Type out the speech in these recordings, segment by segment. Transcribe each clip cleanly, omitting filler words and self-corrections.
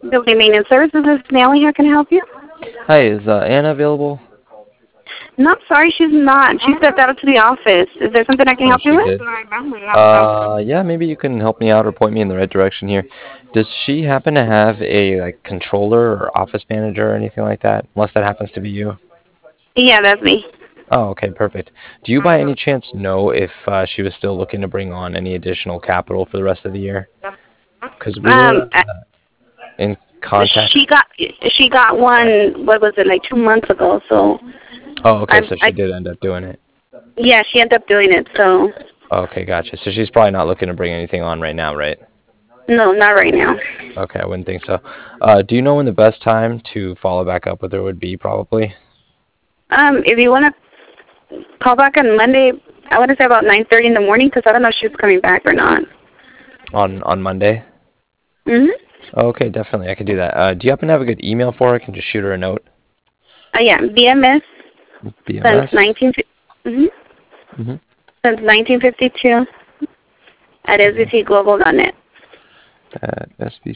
Building Maintenance Services, this is Nellie. How can I help you? Hi, is Anna available? No, I'm sorry, she's not. She stepped out to the office. Is there something I can Oh, help you she with? did. Yeah, maybe you can help me out or point me in the right direction here. Does she happen to have a like controller or office manager or anything like that? Unless that happens to be you. Yeah, that's me. Oh, okay, perfect. Do you by any chance know if she was still looking to bring on any additional capital for the rest of the year? Because we were Um, uh, in contact. she got one. What was it, like 2 months ago? So Oh, okay, so I she did end up doing it. yeah, she ended up doing it. So Okay, gotcha. So she's probably not looking to bring anything on right now, right? no, not right now. Okay, I wouldn't think so. Do you know when the best time to follow back up with her would be, probably? If you want to call back on Monday, I want to say about 9:30 in the morning because I don't know if she's coming back or not. On Monday? Mhm. Okay, definitely, I could do that. Do you happen to have a good email for her? I can just shoot her a note. Yeah, BMS since BMS? 19. Mhm. Mm-hmm. Since 1952 at sbcglobal.net. At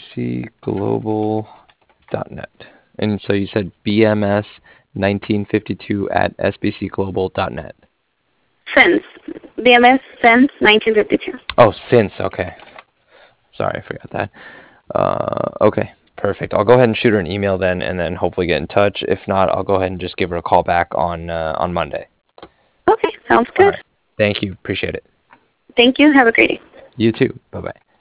sbcglobal.net. And so you said BMS 1952 at sbcglobal.net. Since BMS since 1952. Oh, since, okay. Sorry, I forgot that. Okay, perfect. I'll go ahead and shoot her an email then, and then hopefully get in touch. If not, I'll go ahead and just give her a call back on Monday. Okay, sounds All good. right. Thank you. Appreciate it. Thank you. Have a great day. You too. Bye bye.